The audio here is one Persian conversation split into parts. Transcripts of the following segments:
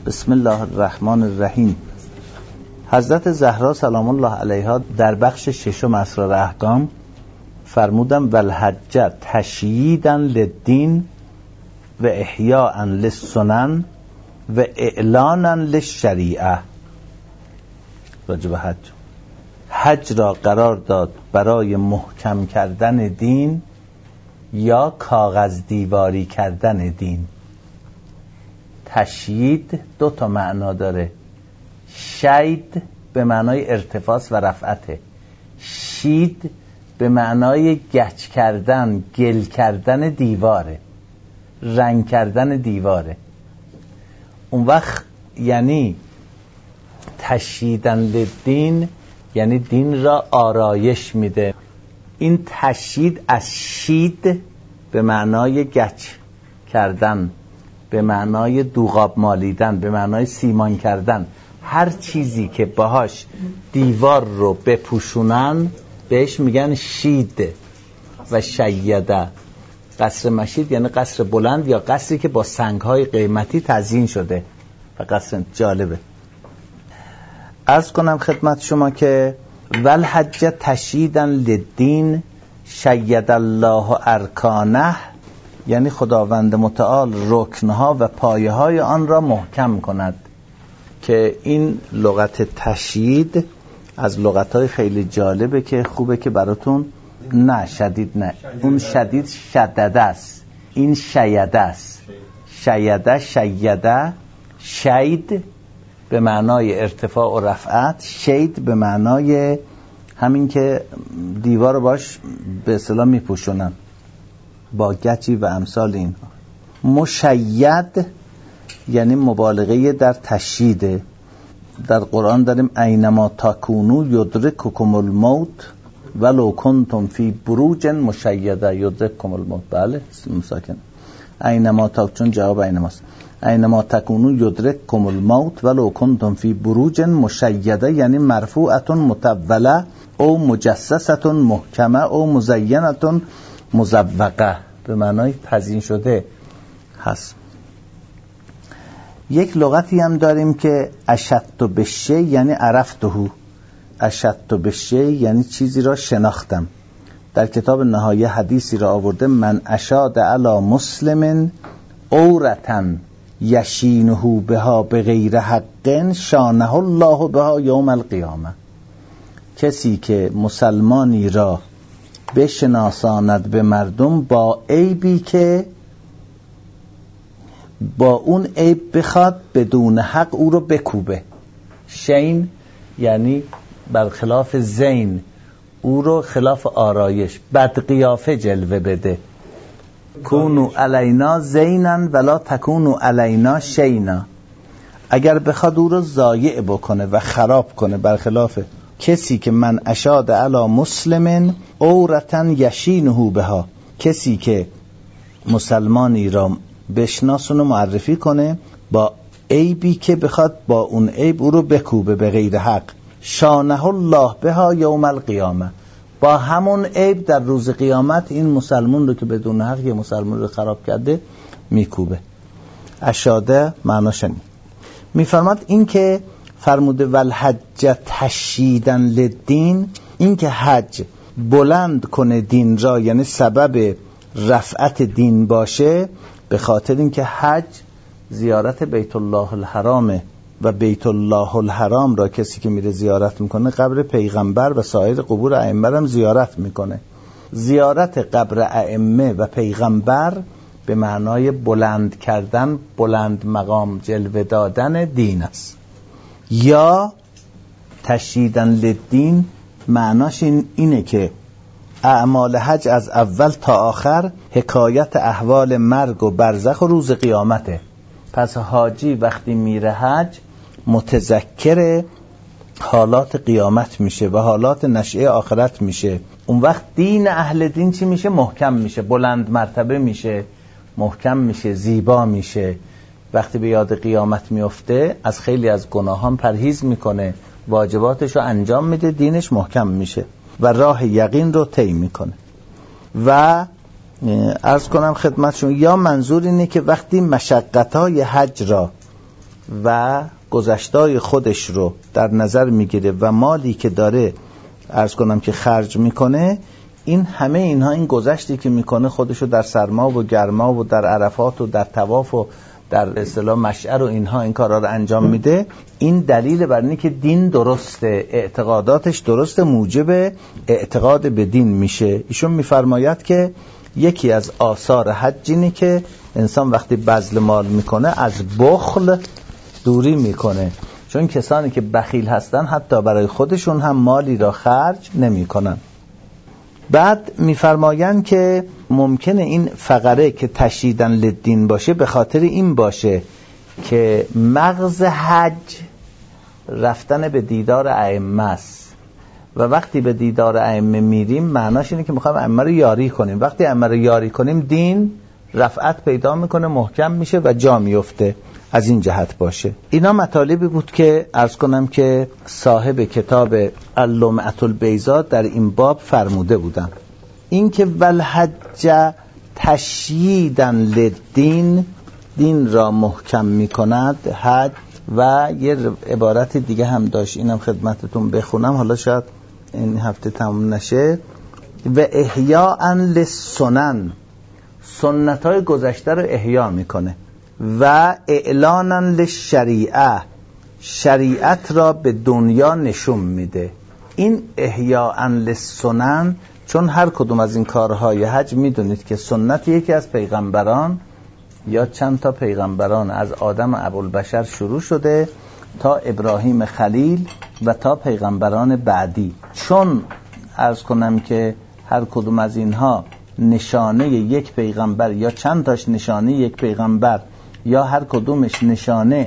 بسم الله الرحمن الرحیم. حضرت زهرا سلام الله علیها در بخش ششم اسرار احکام فرمودن والحج تشییدا للدین و احیاء للسنن و اعلانا للشریعه. راجب حج را قرار داد برای محکم کردن دین یا کاغذ دیواری کردن دین. تشیید دو تا معنا داره. شید به معنای ارتفاع و رفعته، شید به معنای گچ کردن، گل کردن دیواره، رنگ کردن دیواره. اون وقت یعنی تشییدن للدین یعنی دین را آرایش میده. این تشیید از شید به معنای گچ کردن، به معنای دوغاب مالیدن، به معنای سیمان کردن. هر چیزی که باهاش دیوار رو بپوشونن بهش میگن شید و شیده. قصر مشید یعنی قصر بلند یا قصری که با سنگ‌های قیمتی تزیین شده و قصر جالبه. عرض کنم خدمت شما که والحج تشییدا للدین شید الله ارکانه، یعنی خداوند متعال رکنها و پایه های آن را محکم کند. که این لغت تشیید از لغت‌های خیلی جالبه که خوبه که براتون. نه شدید نه، اون شدید شدده است، این شیده است. شیده شیده، شید به معنای ارتفاع و رفعت، شید به معنای همین که دیوار باش به اصطلاح میپوشونن با گچی و امثال اینها. مشید یعنی مبالغه در تشییده. در قرآن داریم اینما تکونو یدرککم الموت ولو کنتم فی بروج مشیده یدرککم الموت. بله مساکن اینما چون جواب اینماست. اینما تکونو یدرککم الموت ولو کنتم فی بروج مشیده یعنی مرفوعه مطوله او مجسسه محکمه او مزینه مزوقه، به معنای تزیین شده هست. یک لغتی هم داریم که اشدت بشی یعنی عرفته. اشدت بشی یعنی چیزی را شناختم. در کتاب نهایه حدیثی را آورده من اشاد علی مسلم عورتا یشینه بها بغیر حق شانه الله بها یوم القیامه. کسی که مسلمانی را بشناساند به مردم با عیبی که با اون عیب بخواد بدون حق او رو بکوبه. شین یعنی برخلاف زین، او رو خلاف آرایش بد قیافه جلوه بده. کونو علینا زینن ولا تکونو علینا شینا. اگر بخواد او رو ضایع بکنه و خراب کنه، برخلاف کسی که من اشاد علی مسلم عورتا یشینه بها، کسی که مسلمانی را بشناسون و معرفی کنه با عیبی که بخواد با اون عیب او رو بکوبه به غیر حق. شانه الله بها یوم القیامه، با همون عیب در روز قیامت این مسلمان رو که بدون حق یه مسلمان رو خراب کرده میکوبه. اشاده معناش اینه. میفرماد این که فرموده والحج تشییدا للدین، این که حج بلند کنه دین را یعنی سبب رفعت دین باشه، به خاطر اینکه حج زیارت بیت الله الحرامه و بیت الله الحرام را کسی که میره زیارت میکنه قبر پیغمبر و سایر قبور ائمه هم زیارت میکنه. زیارت قبر ائمه و پیغمبر به معنای بلند کردن، بلند مقام جلوه دادن دین است. یا تشییدن للدین معناش اینه که اعمال حج از اول تا آخر حکایت احوال مرگ و برزخ و روز قیامته. پس حاجی وقتی میره حج متذکر حالات قیامت میشه و حالات نشئه آخرت میشه. اون وقت دین اهل دین چی میشه؟ محکم میشه، بلند مرتبه میشه، محکم میشه، زیبا میشه. وقتی به یاد قیامت میفته از خیلی از گناهان پرهیز میکنه، واجباتش رو انجام میده، دینش محکم میشه و راه یقین رو طی میکنه. و عرض کنم خدمتشون یا منظور اینه که وقتی مشقت‌های حج را و گذشته‌های خودش رو در نظر میگیره و مالی که داره عرض کنم که خرج میکنه، این همه اینها، این گذشتی که میکنه خودشو در سرما و گرما و در عرفات و در طواف و در اصطلاح مشعر و اینها این کارا رو انجام میده، این دلیل بر اینه که دین درسته، اعتقاداتش درسته، موجب اعتقاد به دین میشه. ایشون میفرماید که یکی از آثار حج اینه که انسان وقتی بذل مال میکنه از بخل دوری میکنه، چون کسانی که بخیل هستن حتی برای خودشون هم مالی را خرج نمیکنن. بعد میفرمایند که ممکنه این فقره که تشییدن للدین باشه به خاطر این باشه که مغز حج رفتن به دیدار ائمه است و وقتی به دیدار ائمه میریم معناش اینه که میخوایم ائمه رو یاری کنیم. وقتی ائمه رو یاری کنیم دین رفعت پیدا میکنه، محکم میشه و جا میفته. از این جهت باشه. اینا مطالبی بود که عرض کنم که صاحب کتاب اللمعة البیضاء در این باب فرموده بودن. این که والحج تشییداً للدین، دین را محکم میکند حج. و یه عبارت دیگه هم داشت، اینم خدمتتون بخونم، حالا شاید این هفته تموم نشه. و احیاء للسنن، سنت‌های گذشته رو احیا میکنه. و اعلانا للشریعه، شریعت را به دنیا نشون میده. این احیاء للسنن، چون هر کدوم از این کارهای حج میدونید که سنت یکی از پیغمبران یا چند تا پیغمبران از آدم ابوالبشر شروع شده تا ابراهیم خلیل و تا پیغمبران بعدی، چون عرض کنم که هر کدوم از اینها نشانه یک پیغمبر یا چند تاش نشانه یک پیغمبر یا هر کدومش نشانه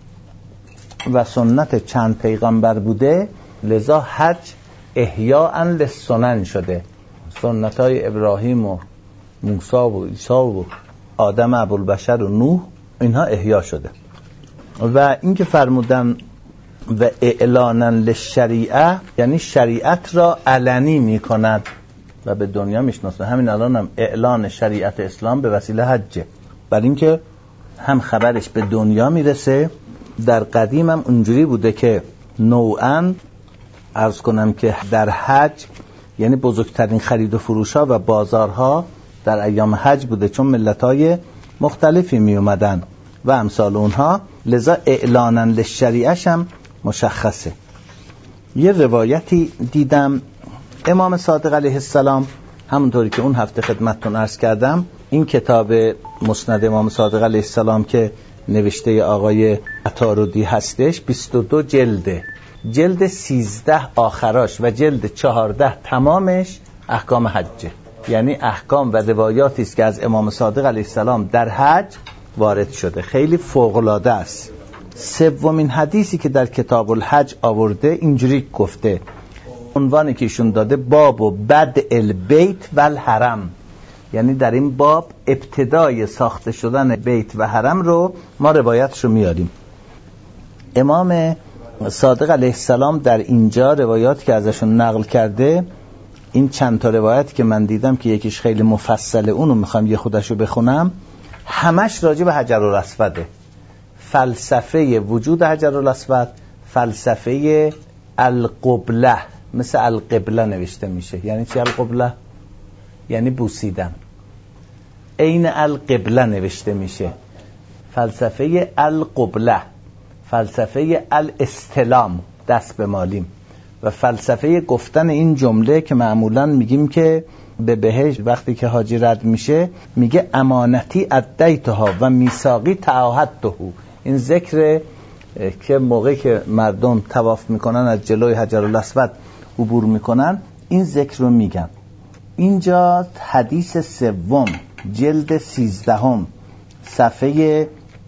و سنت چند پیغمبر بوده، لذا حج احیاء للسنن شده. سنت های ابراهیم و موسی و عیسی و آدم ابوالبشر و نوح، اینها احیا شده. و این که فرمودن و اعلانا للشریعه، یعنی شریعت را علنی می کند و به دنیا میشناسه. همین الان هم اعلان شریعت اسلام به وسیله حجه، برای اینکه هم خبرش به دنیا میرسه. در قدیم هم اونجوری بوده که نوعاً عرض کنم که در حج، یعنی بزرگترین خرید و فروش ها و بازارها در ایام حج بوده، چون ملت‌های مختلفی می اومدن و امثال اونها، لذا اعلانا للشریعه هم مشخصه. یه روایتی دیدم امام صادق علیه السلام، همونطوری که اون هفته خدمتتون عرض کردم، این کتاب مسند امام صادق علیه السلام که نوشته آقای عطاردی هستش 22 جلده، جلد 13 آخراش و جلد 14 تمامش احکام حجه، یعنی احکام و روایاتی است که از امام صادق علیه السلام در حج وارد شده. خیلی فوق‌العاده است. سومین حدیثی که در کتاب الحج آورده اینجوری گفته، عنوانی که ایشون داده باب و بدء البیت و الحرم، یعنی در این باب ابتدای ساخته شدن بیت و حرم رو ما روایتش رو میاریم. امام صادق علیه السلام در اینجا روایات که ازشون نقل کرده، این چند تا روایت که من دیدم که یکیش خیلی مفصله، اونو میخوام یه خودشو بخونم، همش راجع به حجر الاسوده. فلسفه وجود حجر الاسود، فلسفه القبله، مثل القبله نوشته میشه. یعنی چی القبله؟ یعنی بوسیدن. عین القبله نوشته میشه. فلسفه القبله، فلسفه الاستلام، دست به مالیم، و فلسفه گفتن این جمله که معمولا میگیم که به بهشت وقتی که حاجی رد میشه میگه امانتی ادیتها و میثاقی تعاهدته. این ذکر که موقعی که مردم طواف میکنن از جلوی حجر الاسود عبور میکنن، این ذکر رو میگن. اینجا حدیث سوم جلد 13 صفحه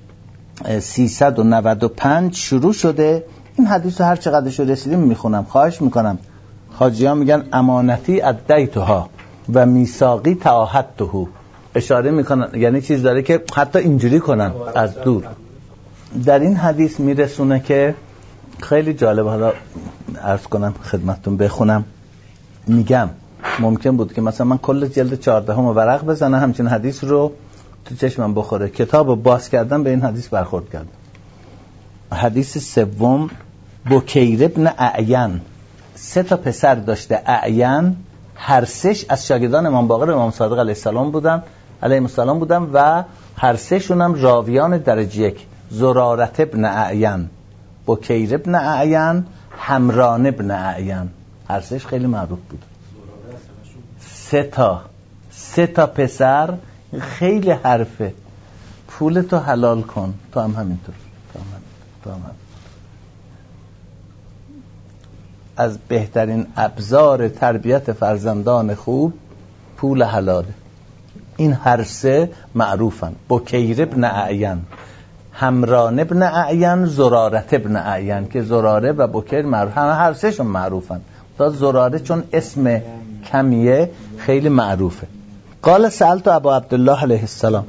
395 شروع شده. این حدیث رو هر چقدرش رسیدیم میخونم. خواهش میکنم، حاجی ها میگن امانتی ادیتها و میثاقی تعاهدته، اشاره میکنن یعنی چیز داره که حتی اینجوری کنن از دور. در این حدیث میرسونه که خیلی جالب، حالا عرض کنم خدمتتون بخونم. میگم ممکن بود که مثلا من کل جلد 14 ورق بزنم همچین حدیث رو تو چشمم بخوره. کتاب رو باز کردم به این حدیث برخورد کردم. حدیث سوم بکیر ابن اعین 3 تا پسر داشته اعین، هر 3 از شاگردان امام باقر امام صادق علیه السلام بودن و هر 3 شونم راویان درجه 1. زرارت ابن اعین، بکیر ابن اعین، حمران ابن اعین، هر 3 خیلی معروف بود. 3 تا پسر، خیلی حرفه. پولتو حلال کن. تو هم همینطور. از بهترین ابزار تربیت فرزندان خوب پول حلاله. این هر 3 معروفن. بکیر ابن اعین، حمران ابن اعین، زرارت ابن اعین، که زراره و بکیر معروف، هر 3 شون معروفن. تا زراره چون اسم کمیه خیلی معروفه. قال سألت ابا عبدالله علیه السلام،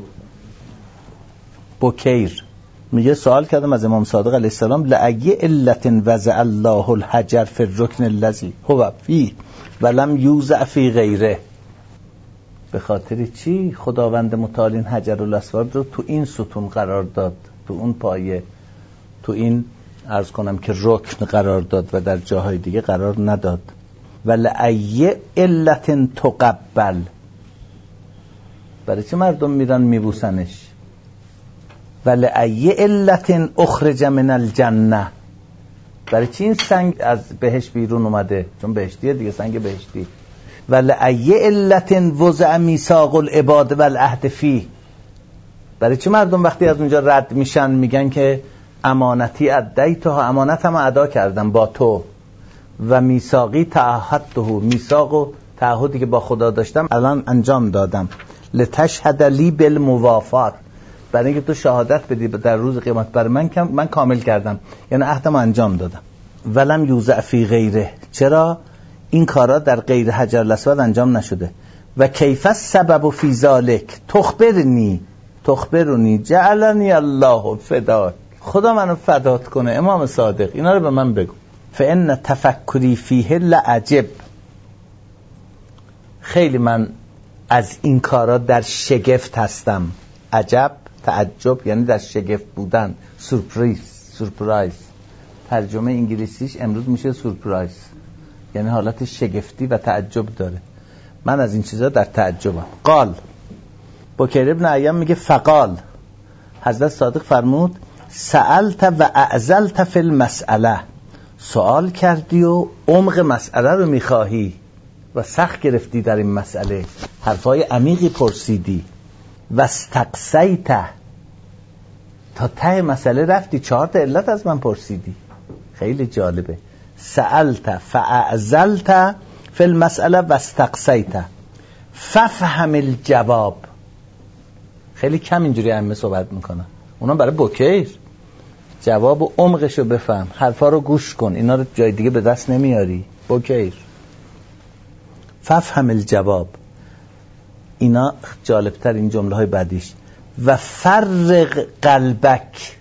بکیر میگه سوال کردم از امام صادق علیه السلام، لأی علت وضع الله الحجر فی الرکن الذی هو فی ولم یوضع فی غیره. به خاطر چی خداوند متعال این حجر الاسود رو تو این ستون قرار داد، تو اون پایه، تو این عرض کنم که رکن قرار داد و در جاهای دیگه قرار نداد؟ ولأی علت تقبل، برای چه مردم میرن میبوسنش؟ ولأی علت اخرج من الجنه، برای چی این سنگ از بهشت بیرون اومده؟ چون بهشتیه دیگه، سنگ بهشتی. ولأی علت وضع میثاق العباد والعهد فیه، برای چی مردم وقتی از اونجا رد میشن میگن که امانتی ادیتها، امانتم ادا کردم با تو، و میثاقی تعهدته، میثاق و تعهدی که با خدا داشتم الان انجام دادم. لتشهد لی بالموافات، برای اینکه تو شهادت بدی در روز قیامت برای من کامل کردم، یعنی عهدم انجام دادم. ولم یوضع فی غیره، چرا این کارا در غیر حجر الاسود انجام نشده؟ و کیف السبب فی ذلک تخبرنی جعلنی الله فداک، خدا منو فدات کنه امام صادق، اینا رو به من بگو. فان تفکری فیه لعجب، خیلی من از این کارا در شگفت هستم. عجب تعجب یعنی در شگفت بودن. سورپرایز ترجمه انگلیسیش امروز میشه سورپرایز، یعنی حالت شگفتی و تعجب داره. من از این چیزا در تعجبم. قال بکیر ابن اعین میگه فقال، حضرت صادق فرمود سألت و اعزلت فی المسئله، سوال کردی و عمق مسئله رو میخواهی و سخت گرفتی در این مسئله، حرفای عمیقی پرسیدی. و استقصیت، تا ته مسئله رفتی، 4 تا علت از من پرسیدی. خیلی جالبه. سألت فاعزلت فی المسئله و استقصیت ففهم الجواب. خیلی کم اینجوری ائمه صحبت میکنن، اونا برای بکیر جواب و عمقش رو بفهم، حرفا رو گوش کن، اینا رو جای دیگه به دست نمیاری. بکیر ففهم الجواب. اینا جالبتر این جمله های بعدیش. و فرق قلبک،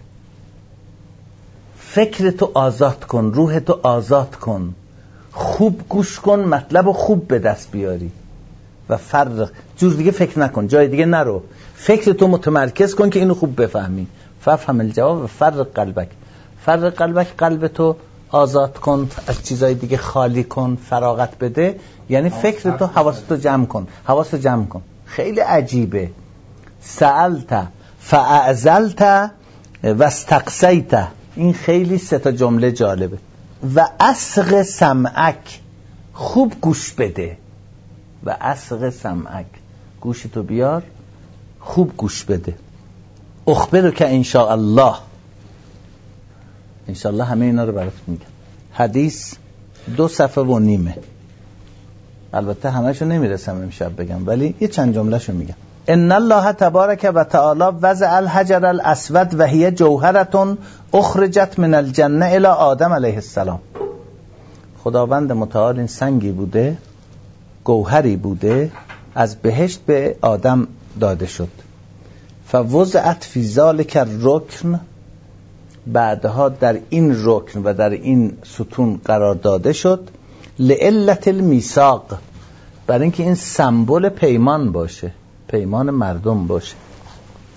فکرتو آزاد کن، روحتو آزاد کن، خوب گوش کن، مطلب رو خوب به دست بیاری. و فرق، جور دیگه فکر نکن، جای دیگه نرو، فکرتو متمرکز کن که اینو خوب بفهمی. ففهم الجواب و فرق قلبک. فرق قلبک، قلبتو آزاد کن، از چیزای دیگه خالی کن، فراغت بده، یعنی فکرتو، حواستو جمع کن. خیلی عجیبه. سألت فاعزلت و استقصیت، این خیلی 3 تا جمله جالبه. و اصغ سمعک، خوب گوش بده. و اصغ سمعک، گوشتو بیار، خوب گوش بده. اخبرو که انشاءالله، انشاءالله همه اینا رو برات میگم. حدیث 2 صفحه و نیمه، البته همه‌شو نمیرسم امشب بگم، ولی یه چند جمله‌شو میگم. ان الله تبارک و تعالی وضع الحجر الاسود و هی جوهرة اخرجت من الجنه الی آدم علیه السلام. خداوند متعال این سنگی بوده، گوهری بوده، از بهشت به آدم داده شد. فوضعت فی ذلک الرکن، بعدها در این رکن و در این ستون قرار داده شد. لعلت المیثاق، برای اینکه این سمبل پیمان باشه، پیمان مردم باشه.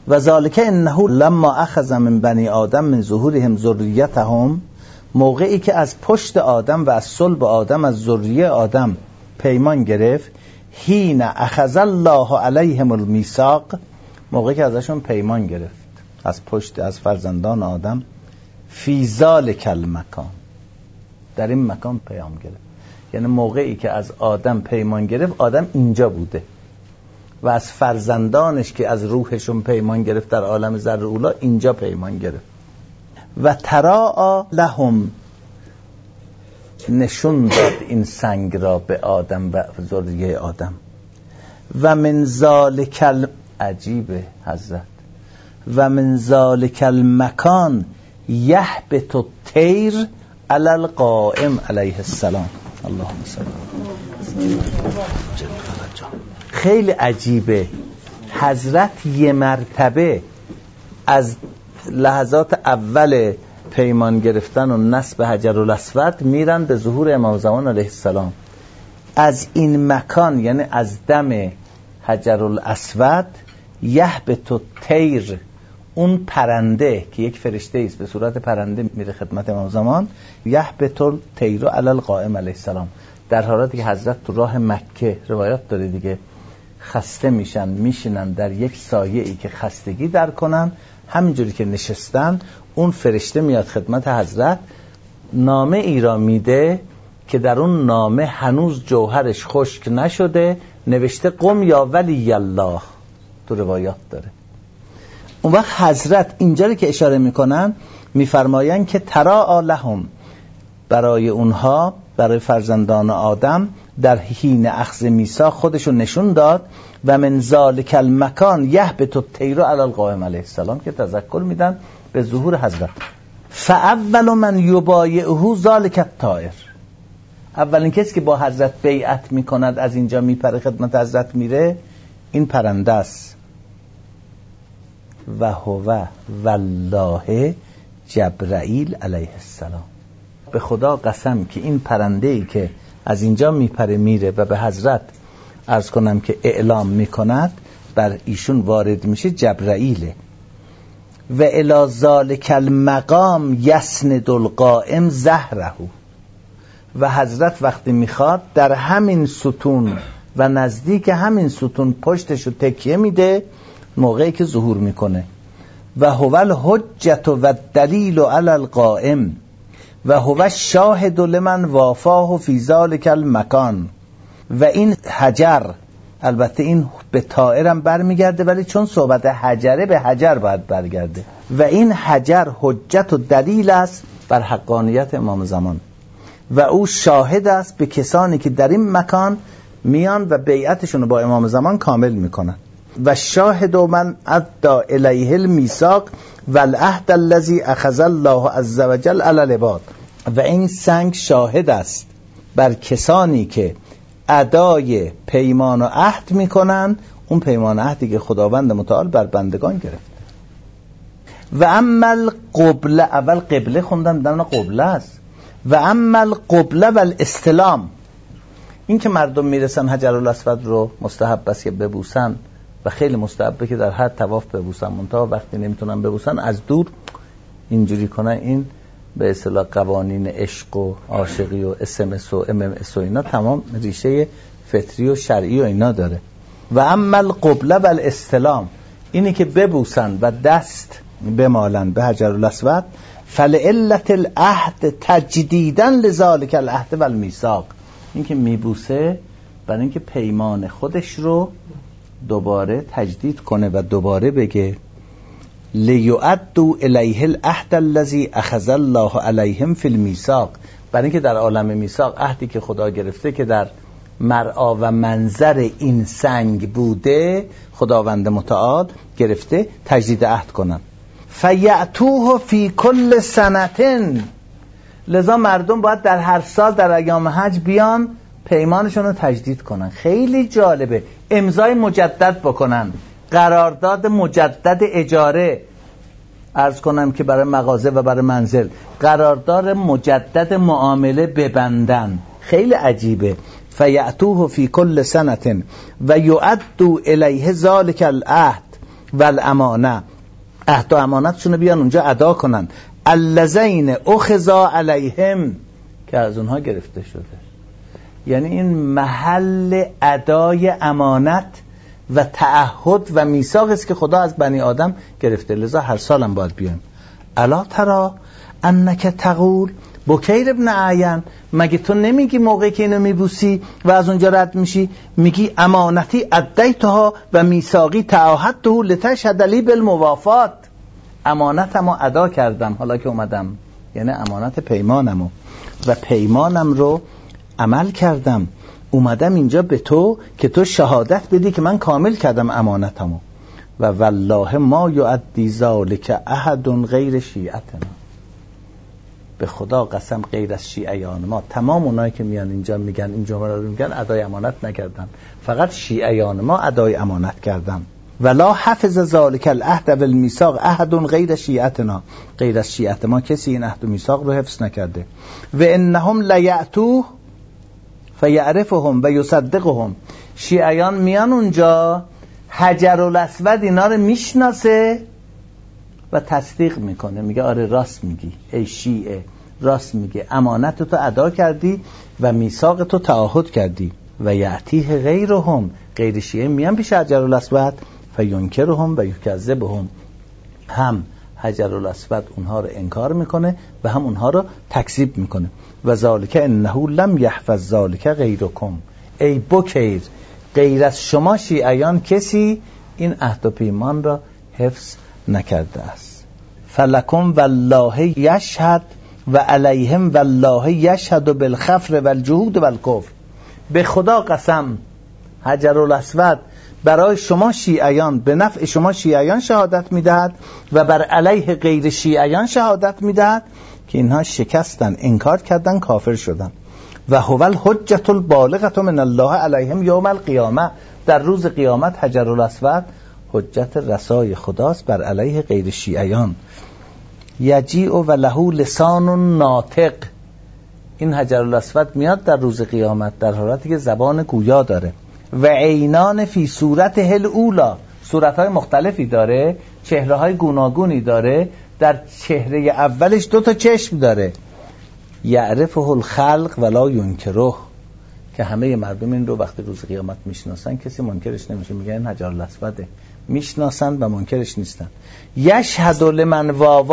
و ذالک انه لما اخذ من بنی آدم من ظهورهم ذریتهم، موقعی که از پشت آدم و از صلب آدم از ذریه آدم پیمان گرفت، حین اخذ الله علیهم المیثاق، موقعی که ازشون پیمان گرفت از پشت از فرزندان آدم، فی ذالک المکان، در این مکان پیام گرفت. یعنی موقعی که از آدم پیمان گرفت، آدم اینجا بوده و از فرزندانش که از روحشون پیمان گرفت در عالم ذر اولا اینجا پیمان گرفت. و تراء لهم، نشون داد این سنگ را به آدم و ذریه آدم. و من ذالک عجیب حضرت، و من ذالک المکان یهبط الطیر علی القائم علیه السلام. اللهم صل. خیلی عجیبه، حضرت یه مرتبه از لحظات اول پیمان گرفتن و نصب حجر الاسود میرن به ظهور امام زمان علیه السلام. از این مکان، یعنی از دم حجر الاسود، یهبط الطیر، اون پرنده که یک فرشته است به صورت پرنده میره خدمت امام زمان، یهبط الطیر علی القائم علیه السلام، در حالاتی که حضرت تو راه مکه، روایات داره دیگه، خسته میشن، میشینن در یک سایه ای که خستگی در کنن، همینجوری که نشستن اون فرشته میاد خدمت حضرت، نامه ای را میده که در اون نامه هنوز جوهرش خشک نشده، نوشته قم یا ولی الله، تو روایات داره. اون وقت حضرت اینجا که اشاره میکنن میفرماین که تراء لهم، برای اونها، برای فرزندان آدم در حین اخذ میثاق خودشون نشون داد. و من ذالک المکان یهبط الطیر علی القائم علیه السلام، که تذکر میدن به ظهور حضرت. فاول من یبایعه ذالک الطائر، اولین کسی که با حضرت بیعت میکند، از اینجا میپره خدمت حضرت میره، این پرنده است. و هو والله جبرائیل علیه السلام، به خدا قسم که این پرنده‌ای که از اینجا میپره میره و به حضرت عرض کنم که اعلام میکند، بر ایشون وارد میشه جبرائیله. و الی ذالک المقام یسند القائم ظهره، و حضرت وقتی میخواد در همین ستون و نزدیک همین ستون پشتشو تکیه میده موقعی که ظهور میکنه. و هو الحجة و الدلیل علی القائم و هو الشاهد لمن وافاه فی ذالک المکان. و این حجر، البته این به طائرم برمیگرده، ولی چون صحبت حجره به حجر باید برگرده، و این حجر حجت و دلیل است بر حقانیت امام زمان، و او شاهد است به کسانی که در این مکان میان و بیعتشون رو با امام زمان کامل میکنن. و شاهد من ادى الیه المیثاق والعهد الذی اخذ الله عز وجل علی العباد. و این سنگ شاهد است بر کسانی که ادای پیمان و عهد میکنن، اون پیمان و عهدی که خداوند متعال بر بندگان گرفت. و اما القبله، اول قبله خوندم، در قبله است. و اما القبله و الاستلام، این که مردم میرسن حجر الاسود رو مستحب است که ببوسن و خیلی مستحبه که در هر طواف ببوسن، منتها وقتی نمیتونن ببوسن از دور اینجوری کنن. این به اصطلاح قوانین عشق و عاشقی و SMS و MMS و اینا تمام ریشه فطری و شرعی و اینا داره. و اما القبله و الاستلام، اینی که ببوسن و دست بمالن به حجر الاسود، فلعلت العهد تجدیدا لذالک العهد و المیثاق، این که میبوسه برای اینکه پیمان خودش رو دوباره تجدید کنه و دوباره بگه لیؤدوا الیه العهد الذی اخذ الله علیهم فی المیثاق، برای اینکه در عالم میثاق عهدی که خدا گرفته که در مرعا و منظر این سنگ بوده، خداوند متعال گرفته تجدید عهد کنن. فیأتوه فی کل سنتن، لذا مردم باید در هر سال در ایام حج بیان پیمانشون رو تجدید کنن. خیلی جالبه، امضای مجدد بکنن، قرارداد مجدد اجاره، عرض کنم که برای مغازه و برای منزل قرارداد مجدد معامله ببندن. خیلی عجیبه. فیأتوه فی کل سنة و یؤدوا الیه ذلک العهد و الامانه، عهد و امانتشون بیان اونجا ادا کنن، الذین اخذا علیهم، که از اونها گرفته شده. یعنی این محل ادای امانت و تعهد و میثاق است که خدا از بنی آدم گرفته، لذا هر سالم باید بیایم. الا ترى انک تقول، بکیر ابن اعین، مگه تو نمیگی موقعی که اینو میبوسی و از اونجا رد میشی، میگی امانتی ادیتها و میثاقی تعاهدته لتشهد لی بالموافات، امانتمو ادا کردم حالا که اومدم، یعنی امانت پیمانمو و پیمانم رو عمل کردم، اومدم اینجا به تو که تو شهادت بدی که من کامل کردم امانتمو. و والله ما یؤدی ذلک احد غیر شیعتنا، به خدا قسم غیر از شیعیان ما، تمام اونایی که میان اینجا میگن این جمله رو میگن ادای امانت نکردن، فقط شیعیان ما ادای امانت کردن. ولا حفظ ذلک العهد والمیثاق احد غیر شیعتنا، غیر از شیعت ما کسی این عهد و میثاق رو حفظ نکرده. و انهم لیأتوه فیعرفهم و یصدقهم، شیعیان میان اونجا، حجر الاسود اینا رو میشناسه و تصدیق میکنه، میگه آره راست میگی ای شیعه، راست میگه، امانت تو ادا کردی و میثاق تو تعهد کردی. و یعتیه غیرهم، غیر شیعه میان پیش حجر الاسود فینکرهم و یکذبهم، هم حجر الاسود اونها رو انکار میکنه و هم اونها رو تکذیب میکنه. و ذالک انه لم یحفظ ذالک غیرکم، ای بکیر غیر از شما شیعیان کسی این عهد و پیمان را حفظ نکرده است. فلکم والله یشهد و علیهم والله یشهد بالخفر والجهود والکفر، به خدا قسم حجر الاسود برای شما شیعیان به نفع شما شیعیان شهادت میدهد و بر علیه غیر شیعیان شهادت میدهد که اینها شکستن، انکار کردن، کافر شدن. و هو الحجة البالغة من الله علیهم یوم القیامه، در روز قیامت حجر الاسود حجت رسای خداست بر علیه غیر شیعیان. یجیء و له لسان ناطق، این حجر الاسود میاد در روز قیامت در حالتی که زبان گویا داره. و عینان فی صورت هل اولا، صورتهای مختلفی داره، چهره‌های گوناگونی داره، در چهره اولش 2 چشم داره. یعرفه الخلق ولا ینکره، که همه مردم این رو وقتی روز قیامت میشناسن کسی منکرش نمیشه، میگن این حجر الاسوده، میشناسن و منکرش نیستن. یشهد لمن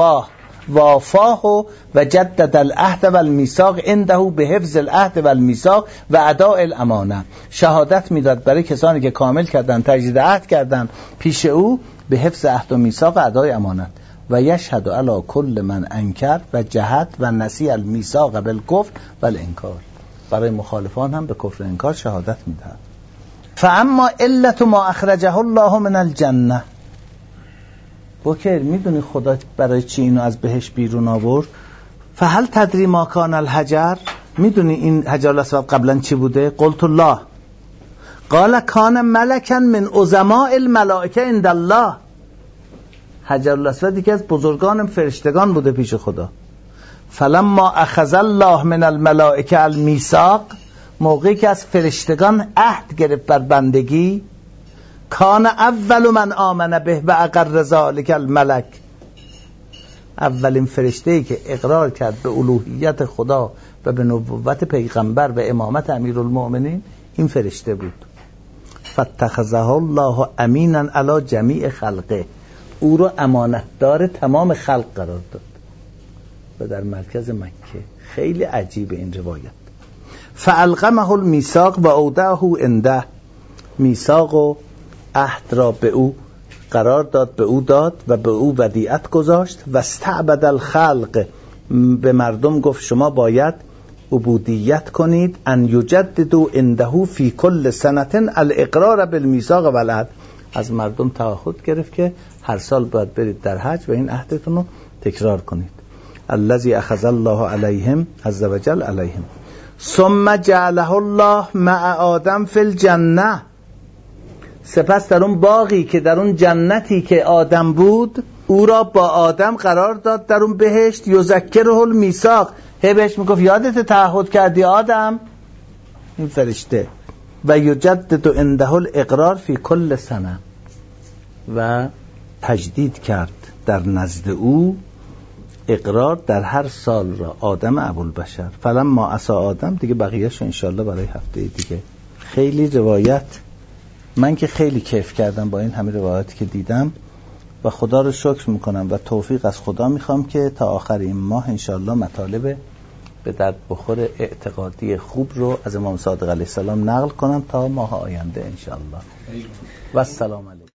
وافاه و جدد العهد والمیثاق عنده به حفظ العهد والمیثاق و اداء الامانه، شهادت میداد برای کسانی که کامل کردن، تجدید عهد کردن پیش او به حفظ عهد و میثاق و ادای امانت. و یشهد علی کل من انکر و جهد و نسی المیثاق بالکفر والانکار، برای مخالفان هم به کفر انکار شهادت میدهد. فاما علت ما اخرجه الله من الجنه، بکر میدونی خدا برای چی اینو از بهش بیرون آورد؟ فهل تدری ما کان الحجر، میدونی این حجر الاسود قبلا چی بوده؟ قلت الله قال کان ملکا من عظماء الملائکه عند الله، حجر الاسود یکی از بزرگان فرشتگان بوده پیش خدا. فلما اخذ الله من الملائکه المیثاق، موقعی که از فرشتگان عهد گرفت بر بندگی، کان اول من آمن به و اقر ذلک الملک، اولین فرشته‌ای که اقرار کرد به الوهیت خدا و به نبوت پیغمبر و امامت امیرالمؤمنین این فرشته بود. فاتخذه الله امینا علی جمیع خلقه، او رو امانتدار تمام خلق قرار داد و در مرکز مکه. خیلی عجیب این روایت. فالقمه المیثاق و اودعه عنده، میثاق و عهد را به او قرار داد، به او داد و به او ودیعت گذاشت. و استعبد الخلق، به مردم گفت شما باید عبودیت کنید. ان یجددوا عنده فی کل سنه الاقرار بالمیثاق و العهد، از مردم تعهد گرفت که هر سال باید برید در حج و این عهدتون رو تکرار کنید. الذی اخذ الله علیهم عز وجل علیهم. ثم جعله الله مع آدم فی الجنه، سپس در اون باغی که در اون جنتی که آدم بود او را با آدم قرار داد در اون بهشت. یذکره المیثاق، هی بهش میگفت یادت تعهد کردی آدم، این فرشته. و یجدد عنده الاقرار فی کل سنه، و تجدید کرد در نزد او اقرار در هر سال را آدم ابوالبشر. فلما عصی آدم، دیگه بقیه‌شو انشالله برای هفته دیگه. خیلی روایت، من که خیلی کیف کردم با این همه روایاتی که دیدم و خدا رو شکر میکنم و توفیق از خدا میخوام که تا آخر این ماه انشالله مطالب به درد بخور اعتقادی خوب رو از امام صادق علیه السلام نقل کنم تا ماه آینده انشالله. و السلام علیکم.